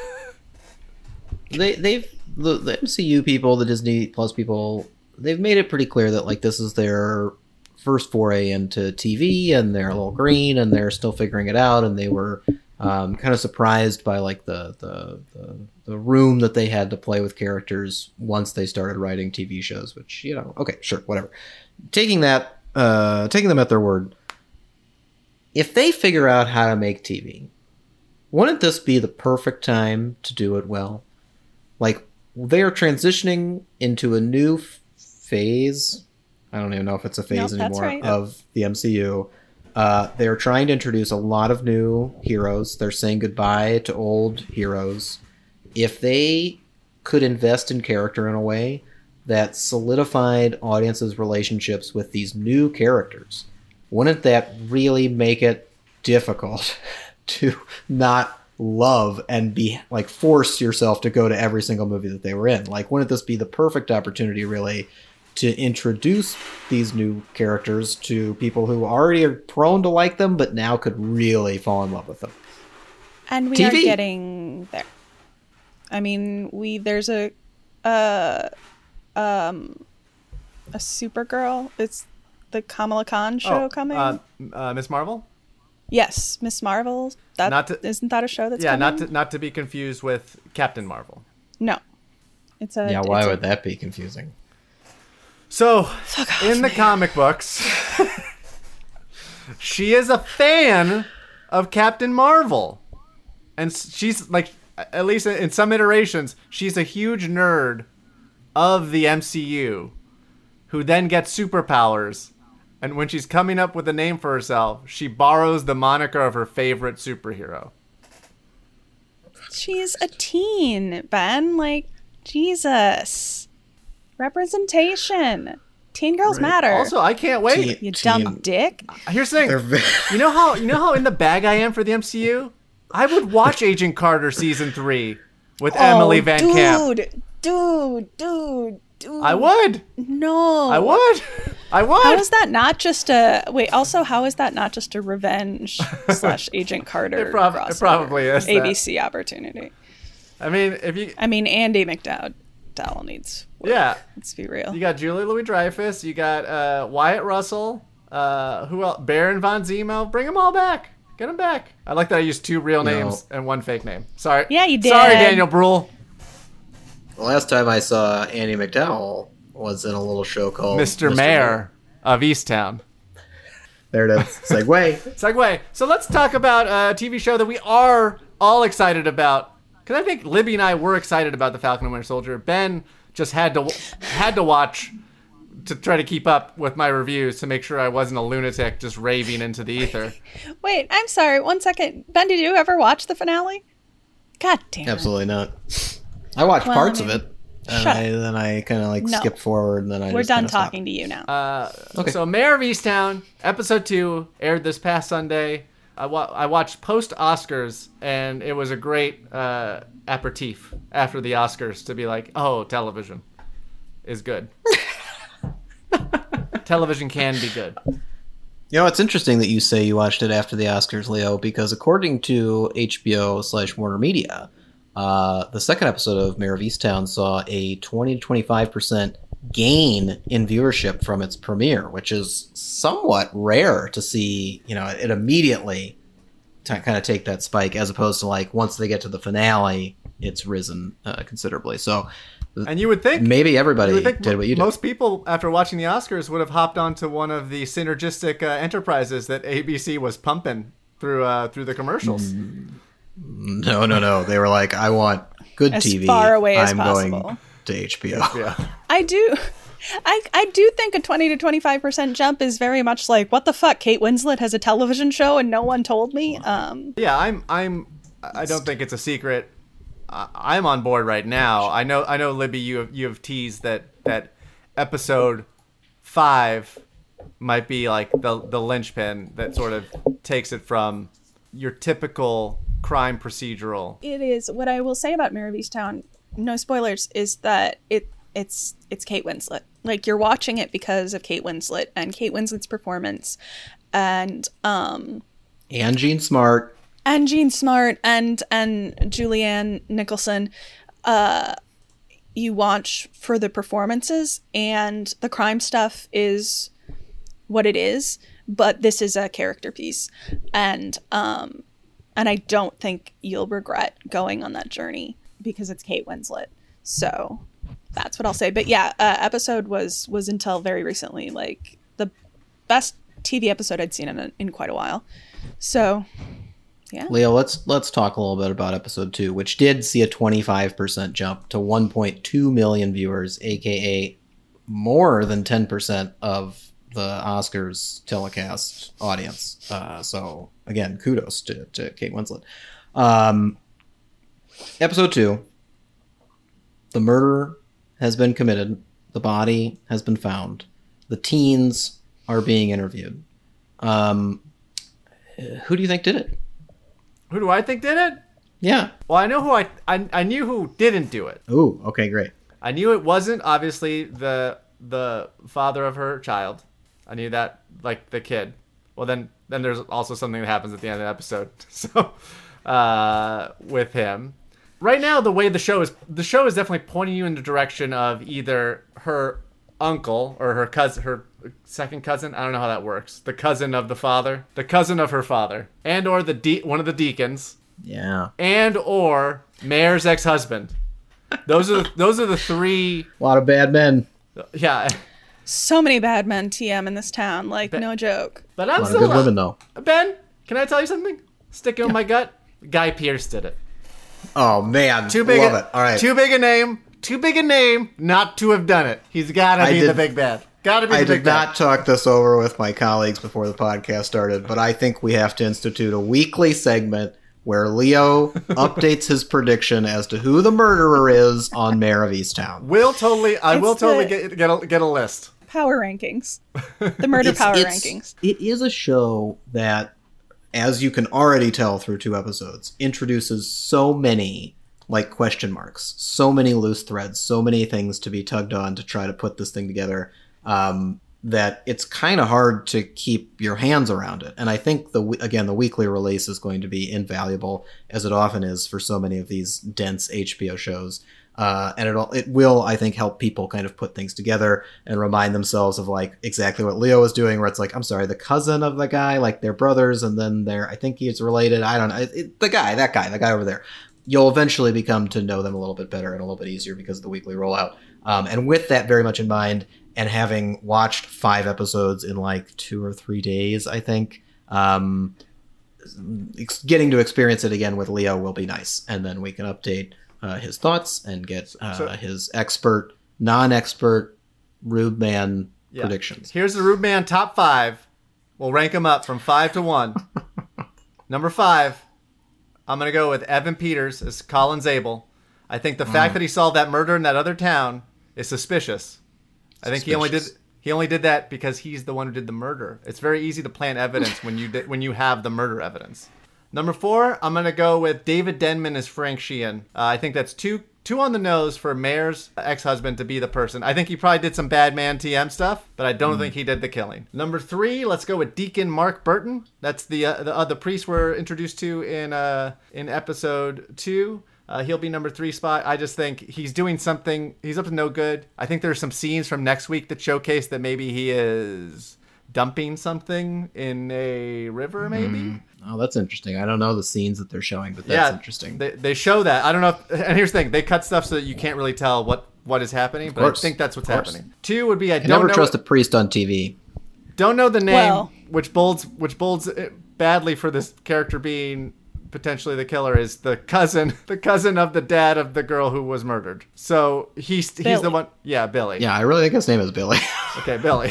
they they've the, the M C U people, the Disney Plus people, they've made it pretty clear that like this is their first foray into T V, and they're a little green, and they're still figuring it out, and they were um, kind of surprised by like the, the the the room that they had to play with characters once they started writing T V shows. Which, you know, okay, sure, whatever. Taking that, uh, taking them at their word, if they figure out how to make T V, wouldn't this be the perfect time to do it well? Like, they are transitioning into a new f- phase. I don't even know if it's a phase Nope, that's anymore right. of the M C U. Uh, they're trying to introduce a lot of new heroes. They're saying goodbye to old heroes. If they could invest in character in a way that solidified audiences' relationships with these new characters, wouldn't that really make it difficult to not love and be like force yourself to go to every single movie that they were in? Like, wouldn't this be the perfect opportunity really to introduce these new characters to people who already are prone to like them but now could really fall in love with them? And we T are V. getting there. I mean, we there's a uh um a Supergirl. It's the Kamala Khan show Oh, coming. uh, uh, Miss Marvel. Yes, Miss Marvel. That Not to- isn't that a show that's Yeah, coming? not to not to be confused with Captain Marvel. No, it's a Yeah, why it's a- would that be confusing? So, in the comic books, she is a fan of Captain Marvel. And she's, like, at least in some iterations, she's a huge nerd of the M C U who then gets superpowers. And when she's coming up with a name for herself, she borrows the moniker of her favorite superhero. She's a teen, Ben. Like, Jesus. Representation. Teen girls Right. matter. Also, I can't wait. Teen- You dumb dick. Here's the They're thing. very- You know how you know how in the bag I am for the M C U? I would watch Agent Carter season three with Emily Van dude, Camp. Dude, dude, dude. I would. No. I would. I would. How is that not just a wait? Also, how is that not just a revenge slash Agent Carter? It prob- it crossover probably is that. A B C opportunity. I mean, if you I mean, Andy McDowell Dowell needs. Work. yeah, Let's be real. you got Julie Louis-Dreyfus, you got uh, Wyatt Russell, uh, who else? Baron von Zemo. Bring them all back. Get them back. I like that I used two real No. names and one fake name. Sorry. Yeah, you did. Sorry, Daniel Bruhl. The last time I saw Andy McDowell was in a little show called Mister Mayor of Easttown. There it is. Segway. Segue. So let's talk about a T V show that we are all excited about. Because I think Libby and I were excited about the Falcon and Winter Soldier. Ben just had to had to watch to try to keep up with my reviews to make sure I wasn't a lunatic just raving into the ether. Wait, I'm sorry. One second. Ben, did you ever watch the finale? God damn it. Absolutely not. I watched Well, parts I mean, of it. And shut I, then I kind of like No. skipped forward and then I We're just done kinda stopped. talking to you now. Uh, Okay. So Mayor of Easttown, episode two, aired this past Sunday. I, wa- I watched post Oscars, and it was a great uh, aperitif after the Oscars to be like, oh, television is good. Television can be good. You know, it's interesting that you say you watched it after the Oscars, Leo, because according to H B O slash Warner Media, uh, the second episode of Mayor of Easttown saw a twenty to twenty-five percent gain in viewership from its premiere, which is somewhat rare to see, you know, it immediately to kind of take that spike, as opposed to like once they get to the finale, it's risen uh, considerably. So And you would think maybe everybody you would think did what you did. most people, after watching the Oscars, would have hopped onto one of the synergistic uh, enterprises that A B C was pumping through uh, through the commercials. Mm. No, no, no. They were like, I want good As T V. far away as I'm possible. going to H B O. Yeah. I do. I, I do think a twenty to twenty-five percent jump is very much like, what the fuck, Kate Winslet has a television show and no one told me? Um, Yeah, I'm. I'm. I don't think it's a secret. I- I'm on board right now. I know. I know, Libby. You have. You have teased that that episode five might be like the the linchpin that sort of takes it from your typical crime procedural. it is. What I will say about Mayor of Easttown, no spoilers, is that it it's it's Kate Winslet. Like, you're watching it because of Kate Winslet and Kate Winslet's performance, and um And Gene Smart. and Jean Smart and and Julianne Nicholson. Uh, you watch for the performances, and the crime stuff is what it is. But this is a character piece, and um, and I don't think you'll regret going on that journey because it's Kate Winslet. So that's what I'll say. But yeah, uh, episode was was until very recently like the best T V episode I'd seen in in quite a while. So. Yeah. Leo, let's let's talk a little bit about episode two, which did see a twenty-five percent jump to one point two million viewers, aka more than ten percent of the Oscars telecast audience. Uh, so again, kudos to, to Kate Winslet. Um, episode two, the murder has been committed, the body has been found, the teens are being interviewed. Um, who do you think did it? Who do I think did it? Yeah. Well, I know who I. I, I knew who didn't do it. Ooh, okay, great. I knew it wasn't obviously the the father of her child. I knew that, like, the kid. Well, then then there's also something that happens at the end of the episode. So uh, with him, right now the way the show is, the show is definitely pointing you in the direction of either her uncle or her cousin, her second cousin. I don't know how that works. The cousin of the father, the cousin of her father, and or the de- one of the deacons. Yeah. And or Mayor's ex-husband. Those are the, those are the three. A lot of bad men. Yeah. So many bad men T M in this town, like Ben, no joke. But I'm a lot still of good women, though. Ben, can I tell you something? Sticking with my gut. Guy Pearce did it. Oh man, Too big. love a, it. All right, Too big a name. Too big a name not to have done it. He's got to I be did- the big bad. Got to be the I big did bad. not talk this over with my colleagues before the podcast started, but I think we have to institute a weekly segment where Leo updates his prediction as to who the murderer is on Mayor of Easttown. Will totally. I It's will totally the- get get a, get a list. Power rankings. The murder It's- power it's- rankings. It is a show that, as you can already tell through two episodes, introduces so many like question marks, so many loose threads, so many things to be tugged on to try to put this thing together, um, that it's kind of hard to keep your hands around it. And I think the again the weekly release is going to be invaluable, as it often is for so many of these dense H B O shows. Uh, and it it will, I think, help people kind of put things together and remind themselves of like exactly what Leo was doing, where it's like, I'm sorry, the cousin of the guy, like they're brothers, and then they're, I think he's related. I don't know. It, it, the guy, that guy, the guy over there. You'll eventually become to know them a little bit better and a little bit easier because of the weekly rollout. Um, and with that very much in mind, and having watched five episodes in like two or three days, I think, um, ex- getting to experience it again with Leo will be nice. And then we can update uh, his thoughts and get uh, So- his expert, non-expert, Rube Man Yeah. predictions. Here's the Rube Man top five. We'll rank them up from five to one. Number five, I'm going to go with Evan Peters as Colin Zabel. I think the Mm. fact that he solved that murder in that other town is suspicious. I think he only did Suspicious. he only did that because he's the one who did the murder. It's very easy to plant evidence when you di- when you have the murder evidence. Number four, I'm going to go with David Denman as Frank Sheehan. Uh, I think that's too too on the nose for Mayor's ex-husband to be the person. I think he probably did some bad man T M stuff, but I don't Mm. think he did the killing. Number three, let's go with Deacon Mark Burton. That's the uh, the, uh, the priest we're introduced to in uh, in episode two. Uh, he'll be number three spot. I just think he's doing something. He's up to no good. I think there's some scenes from next week that showcase that maybe he is dumping something in a river, maybe. Oh, that's interesting. I don't know the scenes that they're showing, but that's yeah, interesting. They, they show that. I don't know. If, and here's the thing: they cut stuff so that you can't really tell what, what is happening. But course, I think that's what's of course. happening. Two would be I, I don't never know. trust a priest on T V. Don't know the name, Well- which bolds which bolds badly for this character being potentially the killer. Is the cousin, the cousin of the dad of the girl who was murdered. So he's he's the Billy. one. Yeah, Billy. Yeah, I really think his name is Billy. Okay, Billy.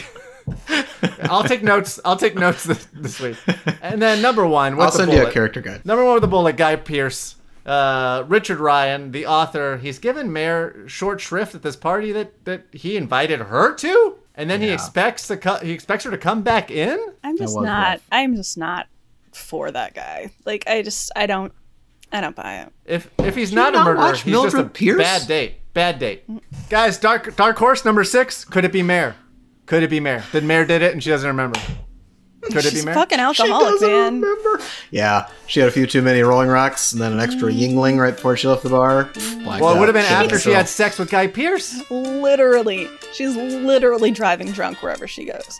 I'll take notes. I'll take notes this, this week. And then number one. With I'll the send you a bullet. character guide. Number one with the bullet, Guy Pearce. Uh, Richard Ryan, the author, he's given Mayor short shrift at this party that, that he invited her to, and then he Yeah. expects to co- he expects her to come back in. I'm just was not. rough. I'm just not for that guy. Like I just. I don't. I don't buy it. If if he's you not a not murderer, watch he's just a Mildred Pierce? bad date. Bad date. Guys, dark dark horse number six. Could it be Mayor? Could it be Mayor? Did Mayor did it and she doesn't remember? Could it be She's Mayor? fucking She alcoholic, doesn't man. remember. Yeah, she had a few too many Rolling Rocks and then an extra Yingling right before she left the bar. Blacked Well, it out. would have been Shit after she herself. had sex with Guy Pearce. Literally, she's literally driving drunk wherever she goes.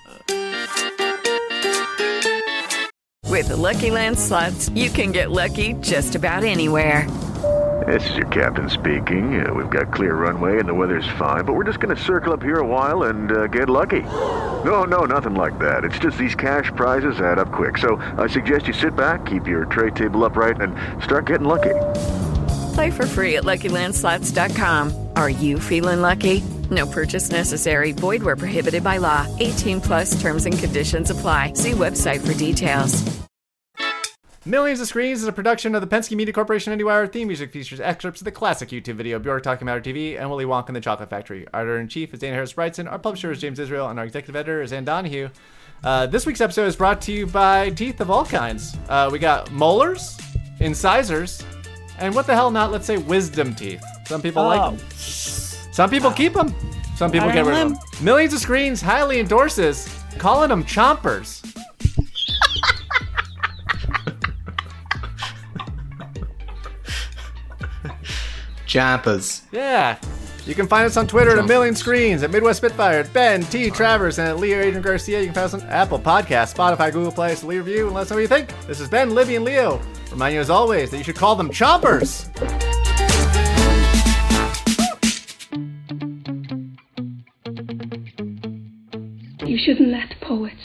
With the Lucky Land Slots, you can get lucky just about anywhere. This is your captain speaking. Uh, we've got clear runway and the weather's fine, but we're just going to circle up here a while and uh, get lucky. No, no, nothing like that. It's just these cash prizes add up quick. So I suggest you sit back, keep your tray table upright, and start getting lucky. Play for free at Lucky Land Slots dot com. Are you feeling lucky? No purchase necessary. Void where prohibited by law. eighteen plus terms and conditions apply. See website for details. Millions of Screens is a production of the Penske Media Corporation IndieWire. Theme music features excerpts of the classic YouTube video Bjork Talking About Her T V and Willy Wonka and the Chocolate Factory. Our editor-in-chief is Dana Harris-Brightson. Our publisher is James Israel. And our executive editor is Ann Donahue. Uh, this week's episode is brought to you by teeth of all kinds. Uh, we got molars, incisors, and what the hell not, let's say wisdom teeth. Some people like Oh. them. Some people keep them. Some people I get don't rid of know. them. Millions of Screens highly endorses calling them chompers. Champas. Yeah. You can find us on Twitter at A Million Screens, at Midwest Spitfire, at Ben T. Travers, and at Leo Adrian Garcia. You can find us on Apple Podcasts, Spotify, Google Play. So leave a review and let us know what you think. This is Ben, Libby, and Leo. Remind you as always that you should call them chompers.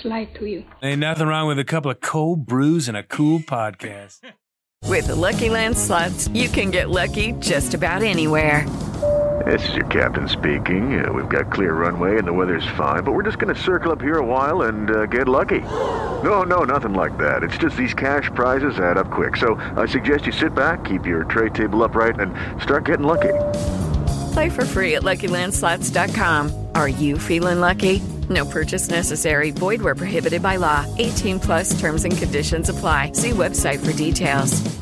lied to you. Ain't nothing wrong with a couple of cold brews and a cool podcast. With the Lucky Land Slots, you can get lucky just about anywhere. This is your captain speaking. Uh, we've got clear runway and the weather's fine, but we're just going to circle up here a while and uh, get lucky. No, no, nothing like that. It's just these cash prizes add up quick. So I suggest you sit back, keep your tray table upright, and start getting lucky. Play for free at Lucky Land Slots dot com. Are you feeling lucky? No purchase necessary. Void where prohibited by law. eighteen plus terms and conditions apply. See website for details.